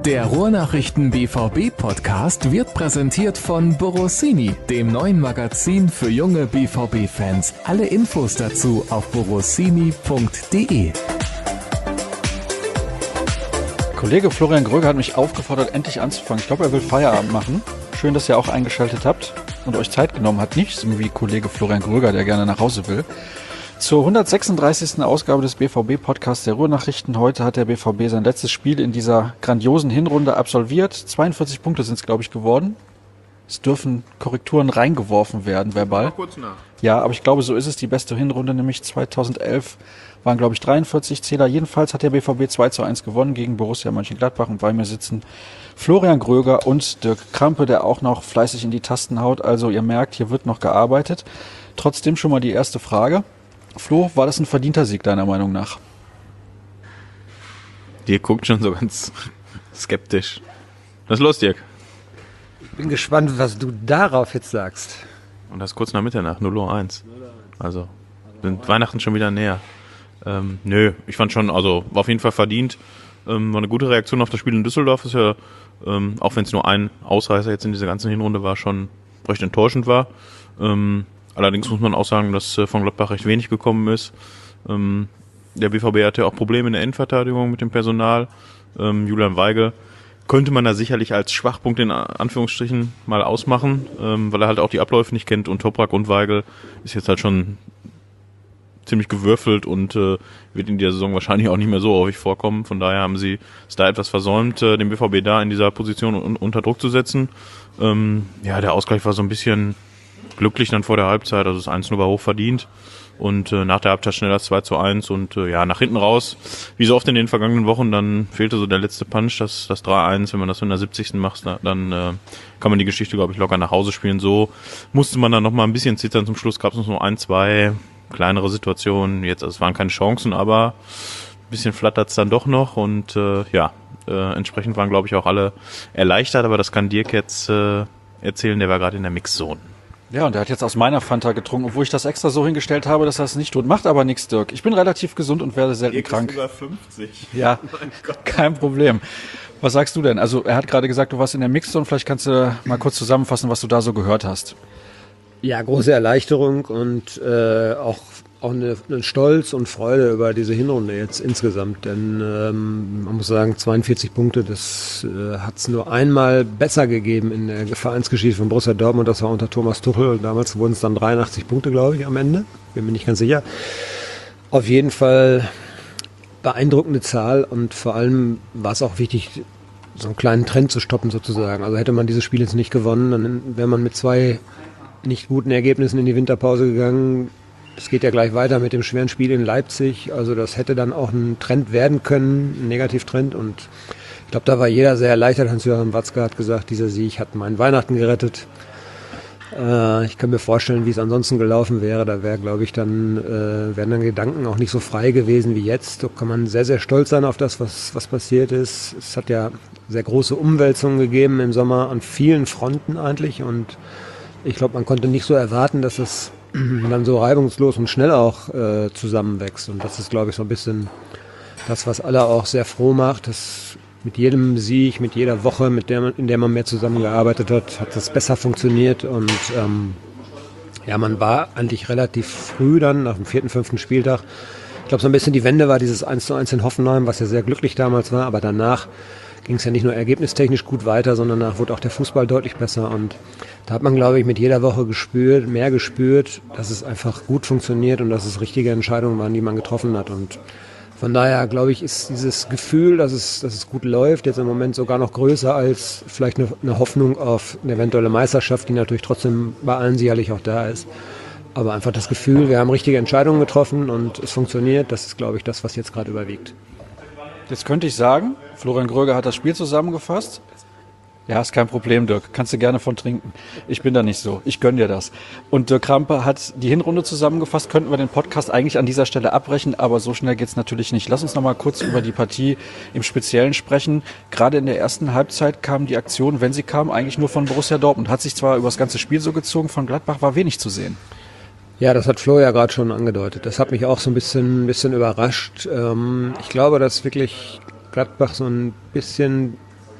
Der Ruhrnachrichten BVB-Podcast wird präsentiert von Borossini, dem neuen Magazin für junge BVB-Fans. Alle Infos dazu auf borossini.de. Kollege Florian Gröger hat mich aufgefordert, endlich anzufangen. Ich glaube, er will Feierabend machen. Schön, dass ihr auch eingeschaltet habt und euch Zeit genommen habt. Nicht so wie Kollege Florian Gröger, der gerne nach Hause will. Zur 136. Ausgabe des BVB-Podcasts der Ruhrnachrichten. Heute hat der BVB sein letztes Spiel in dieser grandiosen Hinrunde absolviert. 42 Punkte sind es, glaube ich, geworden. Es dürfen Korrekturen reingeworfen werden, verbal. Kurz nach. Ja, aber ich glaube, so ist es. Die beste Hinrunde, nämlich 2011, waren, glaube ich, 43 Zähler. Jedenfalls hat der BVB 2:1 gewonnen gegen Borussia Mönchengladbach. Und bei mir sitzen Florian Gröger und Dirk Krampe, der auch noch fleißig in die Tasten haut. Also ihr merkt, hier wird noch gearbeitet. Trotzdem schon mal die erste Frage. Flo, war das ein verdienter Sieg deiner Meinung nach? Dirk guckt schon so ganz skeptisch. Was ist los, Dirk? Ich bin gespannt, was du darauf jetzt sagst. Und das kurz nach Mitternacht, 0:01. Also, sind Weihnachten schon wieder näher. Nö, ich fand schon, also war auf jeden Fall verdient. War eine gute Reaktion auf das Spiel in Düsseldorf. Ist ja, auch wenn es nur ein Ausreißer jetzt in dieser ganzen Hinrunde war, schon recht enttäuschend war. Allerdings muss man auch sagen, dass von Gladbach recht wenig gekommen ist. Der BVB hatte auch Probleme in der Endverteidigung mit dem Personal. Julian Weigl könnte man da sicherlich als Schwachpunkt in Anführungsstrichen mal ausmachen, weil er halt auch die Abläufe nicht kennt. Und Toprak und Weigl ist jetzt halt schon ziemlich gewürfelt und wird in dieser Saison wahrscheinlich auch nicht mehr so häufig vorkommen. Von daher haben sie es da etwas versäumt, den BVB da in dieser Position unter Druck zu setzen. Ja, der Ausgleich war so ein bisschen glücklich dann vor der Halbzeit, also das 1:0 war hoch verdient und nach der Halbzeit schnell das 2:1 und ja, nach hinten raus, wie so oft in den vergangenen Wochen, dann fehlte so der letzte Punch, das 3:1, wenn man das in der 70. macht, dann kann man die Geschichte, glaube ich, locker nach Hause spielen. So musste man dann nochmal ein bisschen zittern, zum Schluss gab es noch 1, 2 kleinere Situationen, jetzt, also es waren keine Chancen, aber ein bisschen flattert es dann doch noch und entsprechend waren, glaube ich, auch alle erleichtert, aber das kann Dirk jetzt erzählen, der war gerade in der Mixzone. Ja, und der hat jetzt aus meiner Fanta getrunken, obwohl ich das extra so hingestellt habe, dass er es nicht tut. Macht aber nichts, Dirk. Ich bin relativ gesund und werde selten krank. Über 50. Ja, kein Problem. Was sagst du denn? Also er hat gerade gesagt, du warst in der Mixzone. Vielleicht kannst du mal kurz zusammenfassen, was du da so gehört hast. Ja, große Erleichterung und auch eine Stolz und Freude über diese Hinrunde jetzt insgesamt. Denn man muss sagen, 42 Punkte, das hat es nur einmal besser gegeben in der Vereinsgeschichte von Borussia Dortmund. Das war unter Thomas Tuchel. Damals wurden es dann 83 Punkte, glaube ich, am Ende. Bin mir nicht ganz sicher. Auf jeden Fall beeindruckende Zahl und vor allem war es auch wichtig, so einen kleinen Trend zu stoppen sozusagen. Also hätte man dieses Spiel jetzt nicht gewonnen, dann wäre man mit 2 nicht guten Ergebnissen in die Winterpause gegangen. Es geht ja gleich weiter mit dem schweren Spiel in Leipzig. Also das hätte dann auch ein Trend werden können, ein Negativtrend. Und ich glaube, da war jeder sehr erleichtert. Hans-Joachim Watzke hat gesagt, dieser Sieg hat meinen Weihnachten gerettet. Ich kann mir vorstellen, wie es ansonsten gelaufen wäre. Da wäre, glaube ich, wären dann Gedanken auch nicht so frei gewesen wie jetzt. Da kann man sehr, sehr stolz sein auf das, was passiert ist. Es hat ja sehr große Umwälzungen gegeben im Sommer an vielen Fronten eigentlich. Und ich glaube, man konnte nicht so erwarten, dass es dann so reibungslos und schnell auch zusammenwächst. Und das ist, glaube ich, so ein bisschen das, was alle auch sehr froh macht, dass mit jedem Sieg, mit jeder Woche, in der man mehr zusammengearbeitet hat das besser funktioniert. Und man war eigentlich relativ früh dann, nach dem 4., 5. Spieltag, ich glaube, so ein bisschen die Wende war dieses 1:1 in Hoffenheim, was ja sehr glücklich damals war, aber danach ging es ja nicht nur ergebnistechnisch gut weiter, sondern danach wurde auch der Fußball deutlich besser und da hat man, glaube ich, mit jeder Woche mehr gespürt, dass es einfach gut funktioniert und dass es richtige Entscheidungen waren, die man getroffen hat und von daher, glaube ich, ist dieses Gefühl, dass es gut läuft, jetzt im Moment sogar noch größer als vielleicht eine Hoffnung auf eine eventuelle Meisterschaft, die natürlich trotzdem bei allen sicherlich auch da ist. Aber einfach das Gefühl, wir haben richtige Entscheidungen getroffen und es funktioniert, das ist, glaube ich, das, was jetzt gerade überwiegt. Jetzt könnte ich sagen, Florian Gröger hat das Spiel zusammengefasst. Ja, ist kein Problem, Dirk. Kannst du gerne von trinken. Ich bin da nicht so. Ich gönn dir das. Und Dirk Krampe hat die Hinrunde zusammengefasst. Könnten wir den Podcast eigentlich an dieser Stelle abbrechen, aber so schnell geht's natürlich nicht. Lass uns noch mal kurz über die Partie im Speziellen sprechen. Gerade in der ersten Halbzeit kam die Aktion, wenn sie kam, eigentlich nur von Borussia Dortmund. Hat sich zwar über das ganze Spiel so gezogen, von Gladbach war wenig zu sehen. Ja, das hat Flo ja gerade schon angedeutet. Das hat mich auch so ein bisschen überrascht. Ich glaube, dass wirklich Gladbach so ein bisschen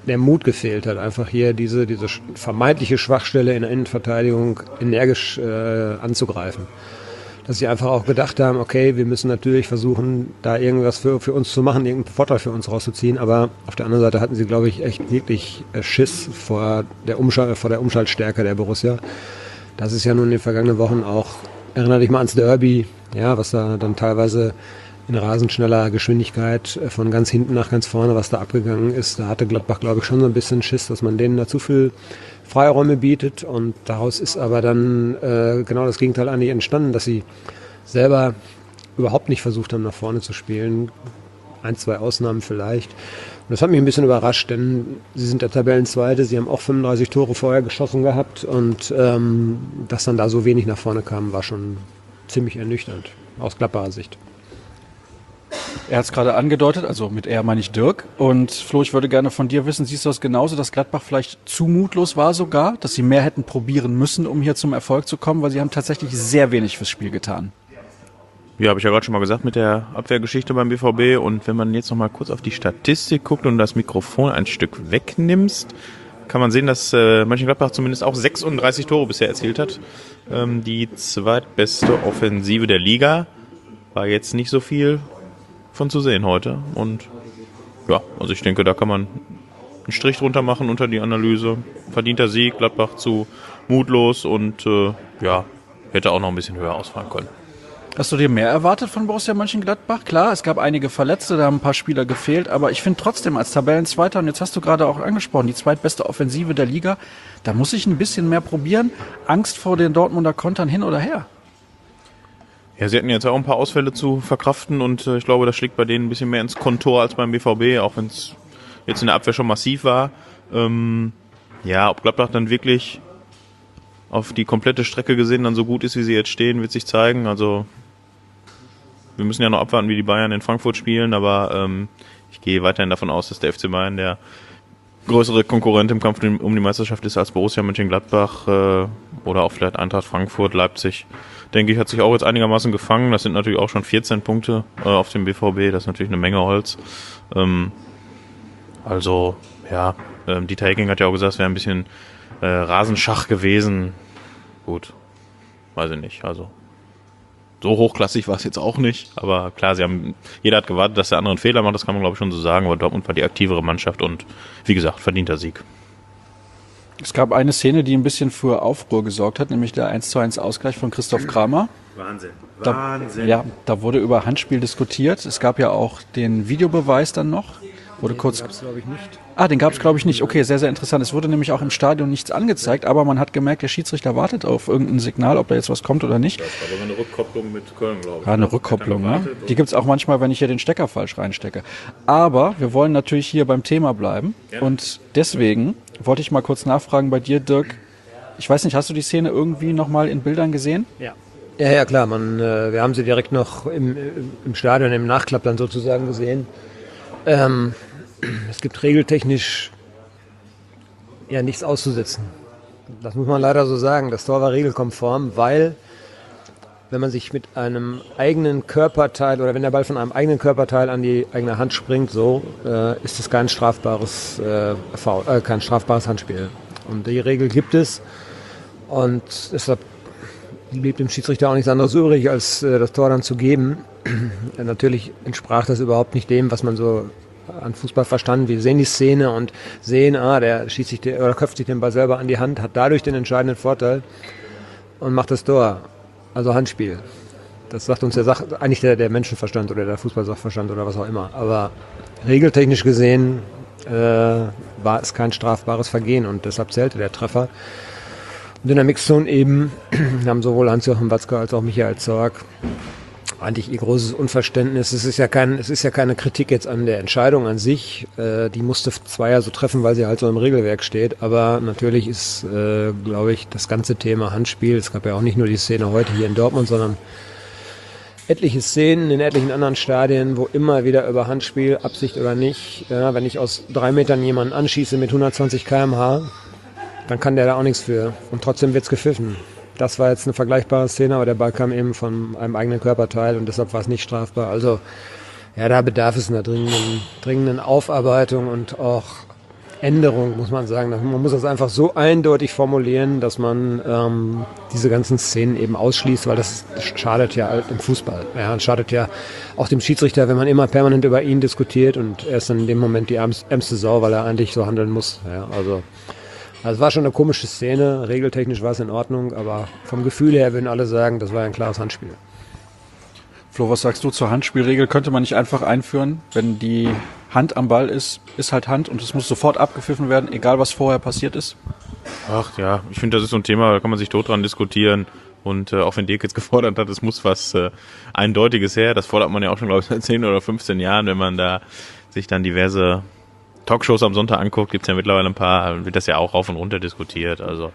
der Mut gefehlt hat, einfach hier diese vermeintliche Schwachstelle in der Innenverteidigung energisch anzugreifen. Dass sie einfach auch gedacht haben, okay, wir müssen natürlich versuchen, da irgendwas für uns zu machen, irgendeinen Vorteil für uns rauszuziehen, aber auf der anderen Seite hatten sie, glaube ich, echt wirklich Schiss vor der Umschaltstärke der Borussia. Das ist ja nun in den vergangenen Wochen auch, erinnere dich mal ans Derby, ja, was da dann teilweise in rasend schneller Geschwindigkeit von ganz hinten nach ganz vorne, was da abgegangen ist. Da hatte Gladbach, glaube ich, schon so ein bisschen Schiss, dass man denen da zu viel Freiräume bietet, und daraus ist aber dann genau das Gegenteil eigentlich entstanden, dass sie selber überhaupt nicht versucht haben, nach vorne zu spielen. 1, 2 Ausnahmen vielleicht. Und das hat mich ein bisschen überrascht, denn sie sind der Tabellenzweite, sie haben auch 35 Tore vorher geschossen gehabt, und dass dann da so wenig nach vorne kam, war schon ziemlich ernüchternd aus Gladbacher Sicht. Er hat es gerade angedeutet, also mit er meine ich Dirk. Und Flo, ich würde gerne von dir wissen, siehst du das genauso, dass Gladbach vielleicht zu mutlos war sogar, dass sie mehr hätten probieren müssen, um hier zum Erfolg zu kommen, weil sie haben tatsächlich sehr wenig fürs Spiel getan. Ja, habe ich ja gerade schon mal gesagt mit der Abwehrgeschichte beim BVB. Und wenn man jetzt noch mal kurz auf die Statistik guckt und das Mikrofon ein Stück wegnimmst, kann man sehen, dass Mönchengladbach zumindest auch 36 Tore bisher erzielt hat. Die zweitbeste Offensive der Liga. War jetzt nicht so viel von zu sehen heute. Und ja, also ich denke, da kann man einen Strich drunter machen unter die Analyse. Verdienter Sieg, Gladbach zu mutlos und ja, hätte auch noch ein bisschen höher ausfallen können. Hast du dir mehr erwartet von Borussia Mönchengladbach? Klar, es gab einige Verletzte, da haben ein paar Spieler gefehlt, aber ich finde trotzdem als Tabellenzweiter, und jetzt hast du gerade auch angesprochen, die zweitbeste Offensive der Liga, da muss ich ein bisschen mehr probieren. Angst vor den Dortmunder Kontern hin oder her? Ja, sie hatten jetzt auch ein paar Ausfälle zu verkraften, und ich glaube, das schlägt bei denen ein bisschen mehr ins Kontor als beim BVB, auch wenn es jetzt in der Abwehr schon massiv war. Ja, ob Gladbach dann wirklich auf die komplette Strecke gesehen dann so gut ist, wie sie jetzt stehen, wird sich zeigen. Also wir müssen ja noch abwarten, wie die Bayern in Frankfurt spielen, aber ich gehe weiterhin davon aus, dass der FC Bayern der größere Konkurrent im Kampf um die Meisterschaft ist als Borussia Mönchengladbach oder auch vielleicht Eintracht Frankfurt, Leipzig. Denke ich, hat sich auch jetzt einigermaßen gefangen. Das sind natürlich auch schon 14 Punkte auf dem BVB. Das ist natürlich eine Menge Holz. Also, ja, Dieter Hecking hat ja auch gesagt, es wäre ein bisschen Rasenschach gewesen. Gut, weiß ich nicht. Also, so hochklassig war es jetzt auch nicht. Aber klar, jeder hat gewartet, dass der andere einen Fehler macht. Das kann man, glaube ich, schon so sagen. Aber Dortmund war die aktivere Mannschaft und, wie gesagt, verdienter Sieg. Es gab eine Szene, die ein bisschen für Aufruhr gesorgt hat, nämlich der 1:1 Ausgleich von Christoph Kramer. Wahnsinn. Da wurde über Handspiel diskutiert. Es gab ja auch den Videobeweis dann noch. Den gab es, glaube ich, nicht. Den gab es, glaube ich, nicht. Okay, sehr, sehr interessant. Es wurde nämlich auch im Stadion nichts angezeigt, aber man hat gemerkt, der Schiedsrichter wartet auf irgendein Signal, ob da jetzt was kommt oder nicht. Das war aber eine Rückkopplung mit Köln, glaube ich. Ja, eine Rückkopplung, ne? Die gibt es auch manchmal, wenn ich hier den Stecker falsch reinstecke. Aber wir wollen natürlich hier beim Thema bleiben. Ja. Und deswegen wollte ich mal kurz nachfragen bei dir, Dirk. Ich weiß nicht, hast du die Szene irgendwie nochmal in Bildern gesehen? Ja. Ja, klar. Wir haben sie direkt noch im Stadion, im Nachklapp dann sozusagen gesehen. Es gibt regeltechnisch ja nichts auszusetzen. Das muss man leider so sagen. Das Tor war regelkonform, weil wenn man sich mit einem eigenen Körperteil oder wenn der Ball von einem eigenen Körperteil an die eigene Hand springt, ist es kein strafbares Handspiel. Und die Regel gibt es, und deshalb blieb dem Schiedsrichter auch nichts anderes übrig, als das Tor dann zu geben. Natürlich entsprach das überhaupt nicht dem, was man so an Fußball verstanden. Wir sehen die Szene und sehen, der schießt sich oder köpft sich den Ball selber an die Hand, hat dadurch den entscheidenden Vorteil und macht das Tor. Also Handspiel. Das sagt uns eigentlich der Menschenverstand oder der Fußballsachverstand oder was auch immer. Aber regeltechnisch gesehen war es kein strafbares Vergehen, und deshalb zählte der Treffer. Und in der Mixzone eben haben sowohl Hans-Joachim Watzke als auch Michael Zorc eigentlich ihr großes Unverständnis. Es ist ja keine Kritik jetzt an der Entscheidung an sich. Die musste Zweier so treffen, weil sie halt so im Regelwerk steht. Aber natürlich ist, glaube ich, das ganze Thema Handspiel, es gab ja auch nicht nur die Szene heute hier in Dortmund, sondern etliche Szenen in etlichen anderen Stadien, wo immer wieder über Handspiel, Absicht oder nicht, wenn ich aus 3 Metern jemanden anschieße mit 120 km/h, dann kann der da auch nichts für. Und trotzdem wird's gepfiffen. Das war jetzt eine vergleichbare Szene, aber der Ball kam eben von einem eigenen Körperteil und deshalb war es nicht strafbar. Also ja, da bedarf es einer dringenden Aufarbeitung und auch Änderung, muss man sagen. Man muss das einfach so eindeutig formulieren, dass man diese ganzen Szenen eben ausschließt, weil das schadet ja halt im Fußball. Ja, und schadet ja auch dem Schiedsrichter, wenn man immer permanent über ihn diskutiert und er ist dann in dem Moment die ärmste Sau, weil er eigentlich so handeln muss. Ja, also es war schon eine komische Szene. Regeltechnisch war es in Ordnung, aber vom Gefühl her würden alle sagen, das war ein klares Handspiel. Flo, was sagst du zur Handspielregel? Könnte man nicht einfach einführen, wenn die Hand am Ball ist halt Hand und es muss sofort abgepfiffen werden, egal was vorher passiert ist? Ach ja, ich finde, das ist so ein Thema, da kann man sich tot dran diskutieren. Und auch wenn Dirk jetzt gefordert hat, es muss was Eindeutiges her, das fordert man ja auch schon, glaube ich, seit 10 oder 15 Jahren, wenn man da sich dann diverse Talkshows am Sonntag anguckt, gibt es ja mittlerweile ein paar, wird das ja auch rauf und runter diskutiert. Also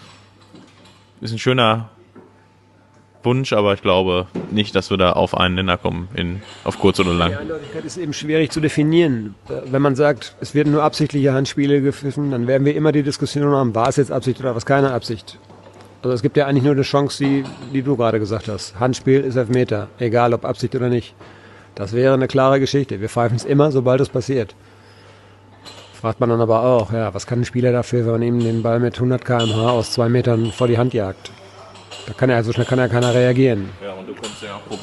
ist ein schöner Wunsch, aber ich glaube nicht, dass wir da auf einen Nenner kommen, auf kurz oder lang. Die Eindeutigkeit ist eben schwierig zu definieren. Wenn man sagt, es werden nur absichtliche Handspiele gepfiffen, dann werden wir immer die Diskussion haben, war es jetzt Absicht oder was keine Absicht. Also es gibt ja eigentlich nur eine Chance, die du gerade gesagt hast. Handspiel ist Elfmeter, egal ob Absicht oder nicht. Das wäre eine klare Geschichte. Wir pfeifen es immer, sobald es passiert. Fragt man dann aber auch, ja, was kann ein Spieler dafür, wenn man ihm den Ball mit 100 km/h aus 2 Metern vor die Hand jagt? So schnell kann ja keiner reagieren. Ja, und du könntest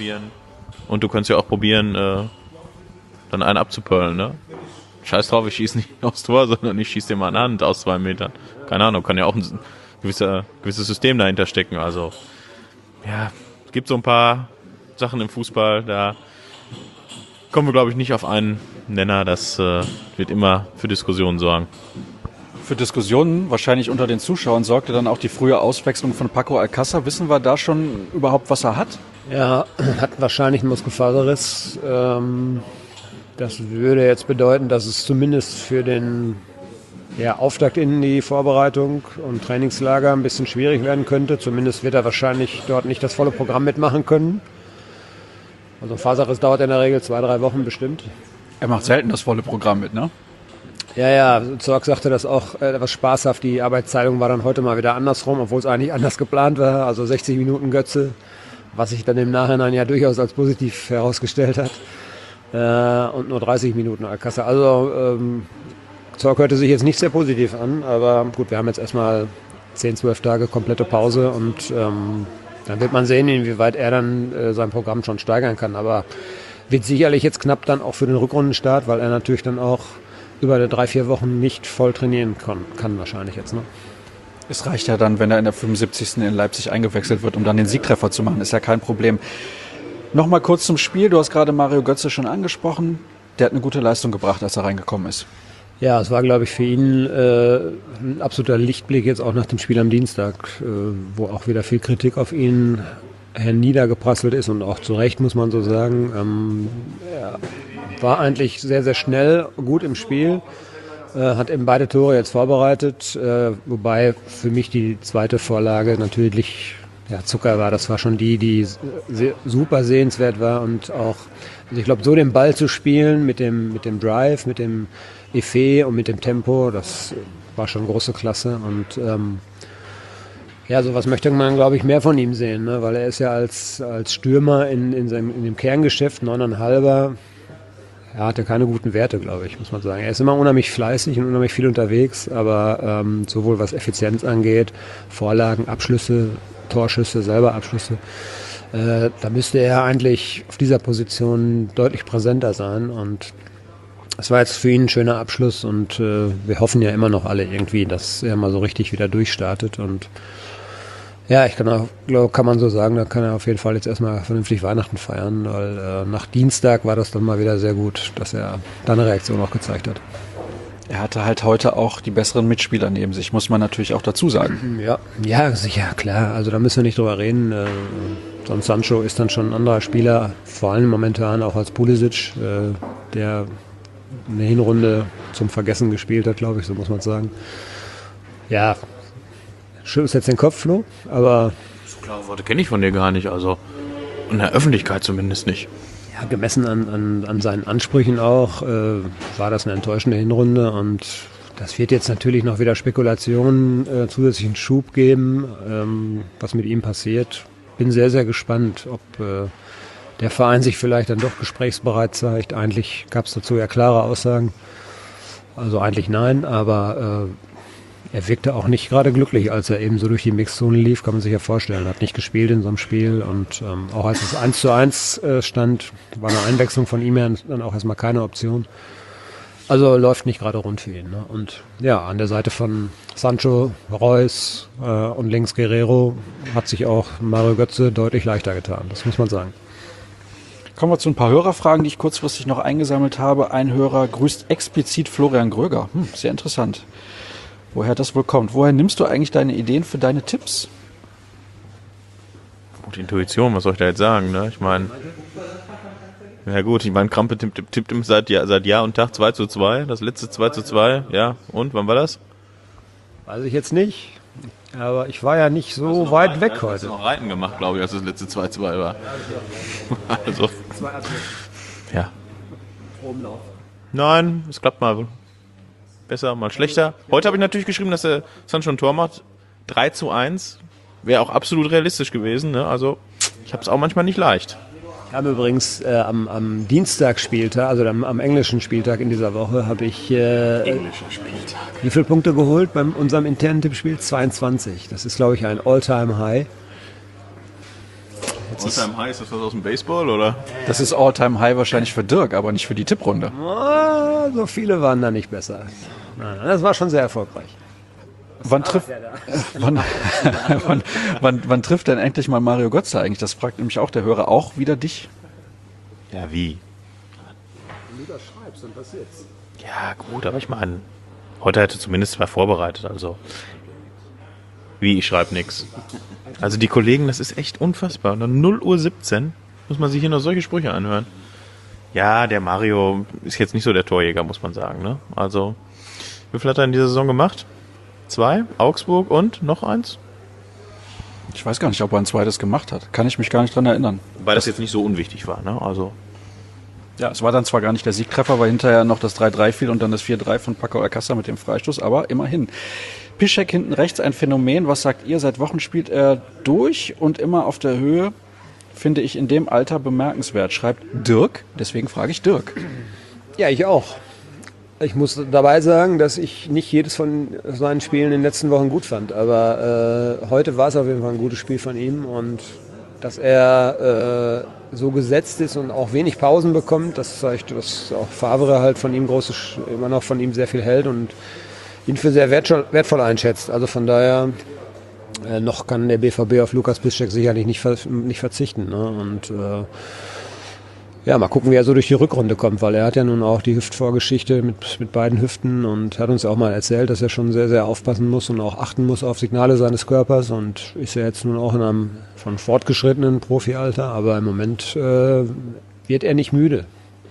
ja auch probieren, dann einen abzupöllen, ne? Scheiß drauf, ich schieße nicht aufs Tor, sondern ich schieße dir mal an die Hand aus 2 Metern. Keine Ahnung, kann ja auch ein gewisses System dahinter stecken. Also, ja, es gibt so ein paar Sachen im Fußball, da kommen wir, glaube ich, nicht auf einen Nenner. Das wird immer für Diskussionen sorgen. Für Diskussionen, wahrscheinlich unter den Zuschauern, sorgte dann auch die frühe Auswechslung von Paco Alcázar. Wissen wir da schon überhaupt, was er hat? Er hat wahrscheinlich einen Muskelfaserriss. Das würde jetzt bedeuten, dass es zumindest für den Auftakt in die Vorbereitung und Trainingslager ein bisschen schwierig werden könnte. Zumindest wird er wahrscheinlich dort nicht das volle Programm mitmachen können. Also ein Faserriss dauert in der Regel 2-3 Wochen bestimmt. Er macht selten das volle Programm mit, ne? Ja, Zorc sagte das auch etwas spaßhaft. Die Arbeitsteilung war dann heute mal wieder andersrum, obwohl es eigentlich anders geplant war. Also 60 Minuten Götze, was sich dann im Nachhinein ja durchaus als positiv herausgestellt hat. Und nur 30 Minuten Alcázar. Also Zorc hörte sich jetzt nicht sehr positiv an, aber gut, wir haben jetzt erstmal 10-12 Tage komplette Pause und dann wird man sehen, inwieweit er dann sein Programm schon steigern kann. Aber wird sicherlich jetzt knapp dann auch für den Rückrundenstart, weil er natürlich dann auch über 3-4 Wochen nicht voll trainieren kann wahrscheinlich jetzt. Ne? Es reicht ja dann, wenn er in der 75. in Leipzig eingewechselt wird, um dann den Siegtreffer zu machen. Ist ja kein Problem. Nochmal kurz zum Spiel. Du hast gerade Mario Götze schon angesprochen. Der hat eine gute Leistung gebracht, als er reingekommen ist. Ja, es war, glaube ich, für ihn ein absoluter Lichtblick jetzt auch nach dem Spiel am Dienstag, wo auch wieder viel Kritik auf ihn herniedergeprasselt ist und auch zu Recht, muss man so sagen. Er war eigentlich sehr, sehr schnell, gut im Spiel, hat eben beide Tore jetzt vorbereitet, wobei für mich die zweite Vorlage natürlich Zucker war. Das war schon die super sehenswert war und auch, also ich glaube, so den Ball zu spielen mit dem Drive, mit dem Effet und mit dem Tempo, das war schon große Klasse und sowas möchte man, glaube ich, mehr von ihm sehen, ne? Weil er ist ja als Stürmer in dem Kerngeschäft 9,5er, er hatte keine guten Werte, glaube ich, muss man sagen. Er ist immer unheimlich fleißig und unheimlich viel unterwegs, aber sowohl was Effizienz angeht, Vorlagen, Abschlüsse, Torschüsse, selber Abschlüsse, da müsste er eigentlich auf dieser Position deutlich präsenter sein und es war jetzt für ihn ein schöner Abschluss und wir hoffen ja immer noch alle irgendwie, dass er mal so richtig wieder durchstartet und ja, kann man so sagen, da kann er auf jeden Fall jetzt erstmal vernünftig Weihnachten feiern, weil nach Dienstag war das dann mal wieder sehr gut, dass er da eine Reaktion auch gezeigt hat. Er hatte halt heute auch die besseren Mitspieler neben sich, muss man natürlich auch dazu sagen. Ja, sicher, klar, also da müssen wir nicht drüber reden. Sonst Sancho ist dann schon ein anderer Spieler, vor allem momentan auch als Pulisic, der eine Hinrunde zum Vergessen gespielt hat, glaube ich, so muss man sagen. Ja, schüttelst jetzt den Kopf, Flo, aber... So klare Worte kenne ich von dir gar nicht, also in der Öffentlichkeit zumindest nicht. Ja, gemessen an seinen Ansprüchen auch, war das eine enttäuschende Hinrunde und das wird jetzt natürlich noch wieder Spekulationen, zusätzlichen Schub geben, was mit ihm passiert. Bin sehr, sehr gespannt, ob der Verein sich vielleicht dann doch gesprächsbereit zeigt. Eigentlich gab es dazu ja klare Aussagen. Also eigentlich nein, aber er wirkte auch nicht gerade glücklich, als er eben so durch die Mixzone lief, kann man sich ja vorstellen. Er hat nicht gespielt in so einem Spiel und auch als es 1:1 stand, war eine Einwechslung von ihm her dann auch erstmal keine Option. Also läuft nicht gerade rund für ihn. Ne? Und ja, an der Seite von Sancho, Reus und links Guerrero hat sich auch Mario Götze deutlich leichter getan, das muss man sagen. Kommen wir zu ein paar Hörerfragen, die ich kurzfristig noch eingesammelt habe. Ein Hörer grüßt explizit Florian Gröger. Sehr interessant. Woher das wohl kommt. Woher nimmst du eigentlich deine Ideen für deine Tipps? Gute Intuition, was soll ich da jetzt sagen? Ne? Ich meine, ja gut, ich meine, Krampe tippt seit Jahr und Tag 2:2, das letzte 2:2, ja, und wann war das? Weiß ich jetzt nicht, aber ich war ja nicht so weit weg heute. Du hast noch Reiten gemacht, glaube ich, als das letzte 2:2 war. Also, ja. Nein, es klappt mal besser, mal schlechter. Heute habe ich natürlich geschrieben, dass der Sancho ein Tor macht. 3:1 wäre auch absolut realistisch gewesen. Ne? Also ich habe es auch manchmal nicht leicht. Ich habe übrigens am Dienstagsspieltag, also am englischen Spieltag in dieser Woche, habe ich wie viele Punkte geholt bei unserem internen Tippspiel? 22. Das ist, glaube ich, ein All-Time-High. All-Time-High, ist das was aus dem Baseball, oder? Das ist All-Time-High wahrscheinlich für Dirk, aber nicht für die Tipprunde. So viele waren da nicht besser. Nein, das war schon sehr erfolgreich. Wann trifft denn endlich mal Mario Götze eigentlich? Das fragt nämlich auch der Hörer. Auch wieder dich? Ja, wie? Wenn du das schreibst, dann passiert's. Ja, gut, aber ich meine, heute hat er zumindest mal vorbereitet, also. Wie, ich schreibe nichts. Also die Kollegen, das ist echt unfassbar. Und um 0:17 Uhr muss man sich hier noch solche Sprüche anhören. Ja, der Mario ist jetzt nicht so der Torjäger, muss man sagen. Ne? Also, wie viel hat er in dieser Saison gemacht? 2, Augsburg und noch eins? Ich weiß gar nicht, ob er ein zweites gemacht hat. Kann ich mich gar nicht dran erinnern. Weil das jetzt nicht so unwichtig war. Ne? Also. Ja, es war dann zwar gar nicht der Siegtreffer, weil hinterher noch das 3:3 fiel und dann das 4:3 von Paco Alcácer mit dem Freistoß, aber immerhin. Piszczek hinten rechts, ein Phänomen. Was sagt ihr? Seit Wochen spielt er durch und immer auf der Höhe. Finde ich in dem Alter bemerkenswert, schreibt Dirk. Deswegen frage ich Dirk. Ja, ich auch. Ich muss dabei sagen, dass ich nicht jedes von seinen Spielen in den letzten Wochen gut fand. Aber heute war es auf jeden Fall ein gutes Spiel von ihm. Und dass er so gesetzt ist und auch wenig Pausen bekommt, das zeigt, dass auch Favre halt von ihm immer noch von ihm sehr viel hält und ihn für sehr wertvoll einschätzt. Also von daher noch kann der BVB auf Lukas Piszczek sicherlich nicht verzichten. Ne? Und ja, mal gucken, wie er so durch die Rückrunde kommt, weil er hat ja nun auch die Hüftvorgeschichte mit beiden Hüften und hat uns ja auch mal erzählt, dass er schon sehr, sehr aufpassen muss und auch achten muss auf Signale seines Körpers und ist ja jetzt nun auch in einem von fortgeschrittenen Profialter, aber im Moment wird er nicht müde.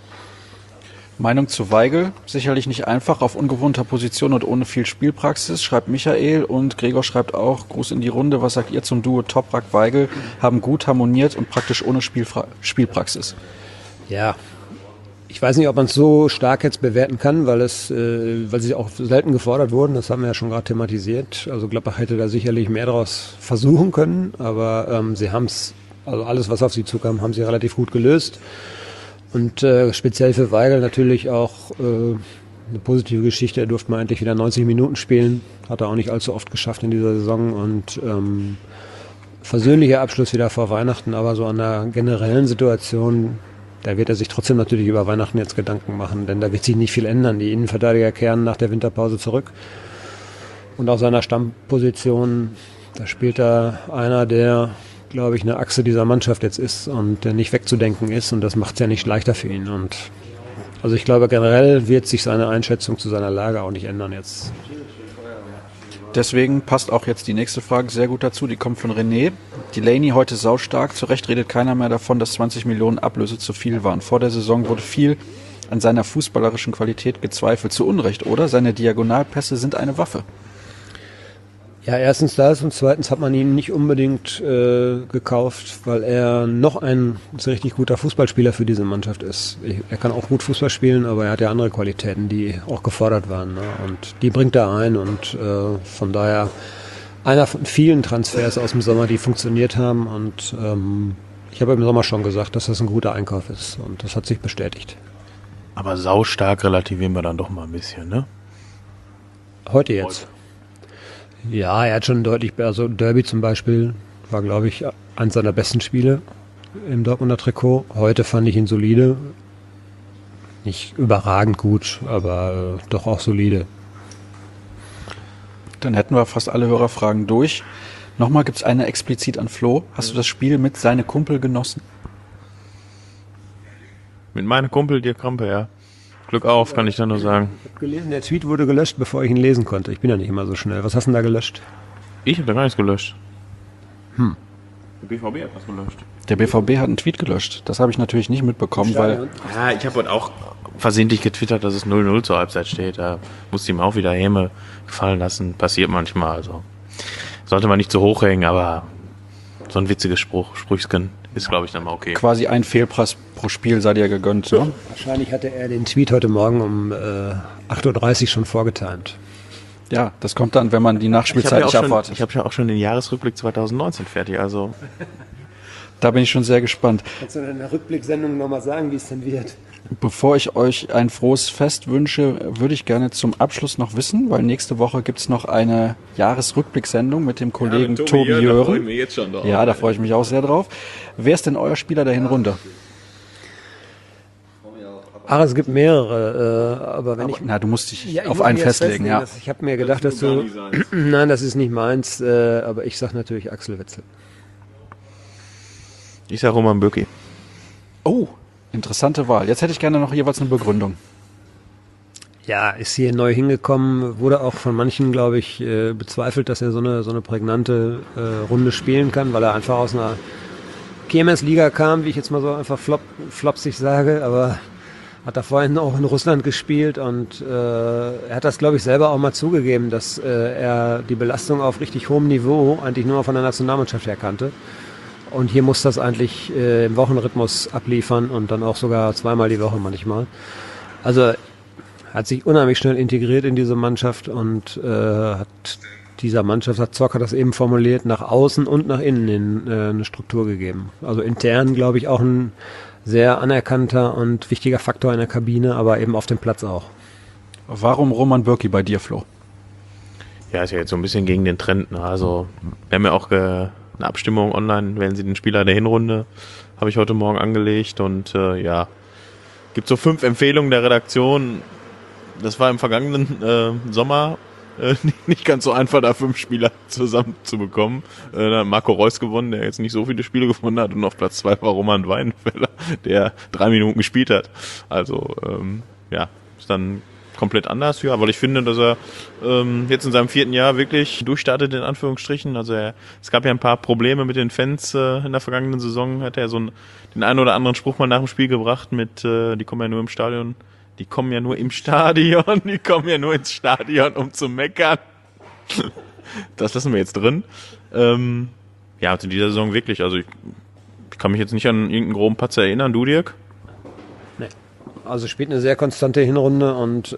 Meinung zu Weigl, sicherlich nicht einfach, auf ungewohnter Position und ohne viel Spielpraxis, schreibt Michael, und Gregor schreibt auch, Gruß in die Runde, was sagt ihr zum Duo Toprak-Weigl, haben gut harmoniert und praktisch ohne Spielpraxis. Ja, ich weiß nicht, ob man es so stark jetzt bewerten kann, weil sie auch selten gefordert wurden, das haben wir ja schon gerade thematisiert, also Gladbach hätte da sicherlich mehr daraus versuchen können, aber sie haben es, also alles, was auf sie zukam, haben sie relativ gut gelöst. Und speziell für Weigl natürlich auch eine positive Geschichte. Er durfte mal endlich wieder 90 Minuten spielen. Hat er auch nicht allzu oft geschafft in dieser Saison. Und versöhnlicher Abschluss wieder vor Weihnachten. Aber so an der generellen Situation, da wird er sich trotzdem natürlich über Weihnachten jetzt Gedanken machen. Denn da wird sich nicht viel ändern. Die Innenverteidiger kehren nach der Winterpause zurück. Und auf seiner Stammposition, da spielt da einer, der, glaube ich, eine Achse dieser Mannschaft jetzt ist und der nicht wegzudenken ist und das macht es ja nicht leichter für ihn. Und also ich glaube, generell wird sich seine Einschätzung zu seiner Lage auch nicht ändern jetzt. Deswegen passt auch jetzt die nächste Frage sehr gut dazu, die kommt von René. Delaney heute saustark, zu Recht redet keiner mehr davon, dass 20 Millionen Ablöse zu viel waren. Vor der Saison wurde viel an seiner fußballerischen Qualität gezweifelt, zu Unrecht, oder? Seine Diagonalpässe sind eine Waffe. Ja, erstens das und zweitens hat man ihn nicht unbedingt gekauft, weil er noch ein richtig guter Fußballspieler für diese Mannschaft ist. Er kann auch gut Fußball spielen, aber er hat ja andere Qualitäten, die auch gefordert waren. Ne? Und die bringt er ein und von daher einer von vielen Transfers aus dem Sommer, die funktioniert haben. Und ich habe im Sommer schon gesagt, dass das ein guter Einkauf ist und das hat sich bestätigt. Aber saustark relativieren wir dann doch mal ein bisschen, ne? Heute jetzt. Ja, er hat schon deutlich, also Derby zum Beispiel war, glaube ich, eines seiner besten Spiele im Dortmunder Trikot. Heute fand ich ihn solide. Nicht überragend gut, aber doch auch solide. Dann hätten wir fast alle Hörerfragen durch. Nochmal gibt es eine explizit an Flo. Hast du das Spiel mit seinem Kumpel genossen? Mit meinem Kumpel Dirk Krampe, ja. Glück auf, kann ich da nur sagen. Ich habe gelesen, der Tweet wurde gelöscht, bevor ich ihn lesen konnte. Ich bin ja nicht immer so schnell. Was hast du denn da gelöscht? Ich habe da gar nichts gelöscht. Der BVB hat was gelöscht. Der BVB hat einen Tweet gelöscht. Das habe ich natürlich nicht mitbekommen, weil Ja, ich habe heute auch versehentlich getwittert, dass es 0-0 zur Halbzeit steht. Da musste ihm auch wieder Häme gefallen lassen. Passiert manchmal. Also sollte man nicht zu hoch hängen, aber so ein witziges Sprüchsken ist, glaube ich, dann mal okay. quasi ein Fehlpass pro Spiel sei dir gegönnt. Ne? Wahrscheinlich hatte er den Tweet heute Morgen um 8.30 Uhr schon vorgetimt. Ja, das kommt dann, wenn man die Nachspielzeit nicht abwartet. Ich habe ja auch schon den Jahresrückblick 2019 fertig, also Da bin ich schon sehr gespannt. Kannst du in der Rückblicksendung nochmal sagen, wie es denn wird? Bevor ich euch ein frohes Fest wünsche, würde ich gerne zum Abschluss noch wissen, weil nächste Woche gibt es noch eine Jahresrückblicksendung mit dem Kollegen Tobi Jören. Da freue ich mich jetzt schon drauf. Ja, da freue ich mich auch sehr drauf. Wer ist denn euer Spieler der Hinrunde? Ach, es gibt mehrere, aber wenn du musst dich ich auf muss einen mich jetzt festlegen. Ja. Ich habe mir gedacht, dass du... Nein, das ist nicht meins, aber ich sag natürlich Axel Witsel. ich sage Roman Bürki. Oh, interessante Wahl. Jetzt hätte ich gerne noch jeweils eine Begründung. Ja, ist hier neu hingekommen, wurde auch von manchen, glaube ich, bezweifelt, dass er so eine prägnante Runde spielen kann, weil er einfach aus einer Kiemes-Liga kam, wie ich jetzt mal so einfach flopsig sage, aber hat da vorhin auch in Russland gespielt und er hat das, glaube ich, selber auch mal zugegeben, dass er die Belastung auf richtig hohem Niveau eigentlich nur von der Nationalmannschaft her kannte. Und hier muss das eigentlich im Wochenrhythmus abliefern und dann auch sogar zweimal die Woche manchmal. Also hat sich unheimlich schnell integriert in diese Mannschaft und hat Zocker das eben formuliert, nach außen und nach innen eine Struktur gegeben. Also intern, glaube ich, auch ein sehr anerkannter und wichtiger Faktor in der Kabine, aber eben auf dem Platz auch. Warum Roman Bürki bei dir, Flo? Ja, ist ja jetzt so ein bisschen gegen den Trend. Ne? Also wir haben ja auch eine Abstimmung online, wählen Sie den Spieler der Hinrunde, habe ich heute Morgen angelegt und ja, gibt so 5 Empfehlungen der Redaktion. Das war im vergangenen Sommer nicht ganz so einfach, da 5 Spieler zusammen zu bekommen. Da hat Marco Reus gewonnen, der jetzt nicht so viele Spiele gewonnen hat, und auf Platz 2 war Roman Weidenfeller, der 3 Minuten gespielt hat. Also ja, ist dann komplett anders, ja, weil ich finde, dass er jetzt in seinem 4. Jahr wirklich durchstartet, in Anführungsstrichen. Also es gab ja ein paar Probleme mit den Fans in der vergangenen Saison, hat er so den einen oder anderen Spruch mal nach dem Spiel gebracht mit, die kommen ja nur im Stadion, die kommen ja nur ins Stadion, um zu meckern. Das lassen wir jetzt drin. Ja, also in dieser Saison wirklich, also ich kann mich jetzt nicht an irgendeinen groben Patzer erinnern, du, Dirk? Nee. Also spielt eine sehr konstante Hinrunde und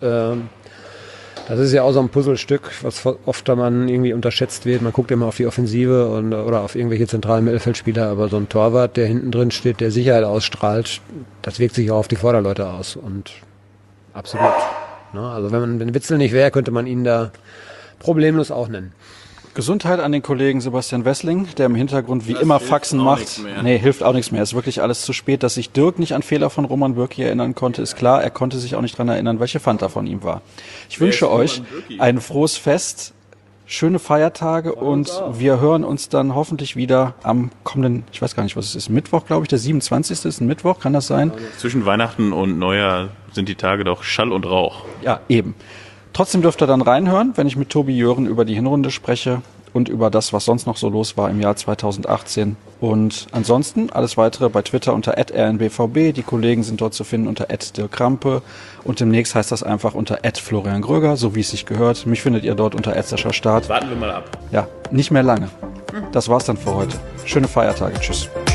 das ist ja auch so ein Puzzlestück, was oft man irgendwie unterschätzt wird. Man guckt immer auf die Offensive oder auf irgendwelche zentralen Mittelfeldspieler, aber so ein Torwart, der hinten drin steht, der Sicherheit ausstrahlt, das wirkt sich auch auf die Vorderleute aus und absolut. Ne? Also wenn Witzel nicht wäre, könnte man ihn da problemlos auch nennen. Gesundheit an den Kollegen Sebastian Wessling, der im Hintergrund wie immer Faxen macht. Nee, hilft auch nichts mehr. Ist wirklich alles zu spät. Dass sich Dirk nicht an Fehler von Roman Bürki erinnern konnte, ist klar. Er konnte sich auch nicht daran erinnern, welche Fanta von ihm war. Ich wünsche euch ein frohes Fest, schöne Feiertage und wir hören uns dann hoffentlich wieder am kommenden, ich weiß gar nicht, was es ist, Mittwoch, glaube ich, der 27. ist ein Mittwoch, kann das sein? Zwischen Weihnachten und Neujahr sind die Tage doch Schall und Rauch. Ja, eben. Trotzdem dürft ihr dann reinhören, wenn ich mit Tobi Jören über die Hinrunde spreche und über das, was sonst noch so los war im Jahr 2018. Und ansonsten alles weitere bei Twitter unter @rnbvb. Die Kollegen sind dort zu finden unter @dirkkrampe. Und demnächst heißt das einfach unter @Florian Gröger, so wie es sich gehört. Mich findet ihr dort unter @SaschaStart. Warten wir mal ab. Ja, nicht mehr lange. Das war's dann für heute. Schöne Feiertage. Tschüss.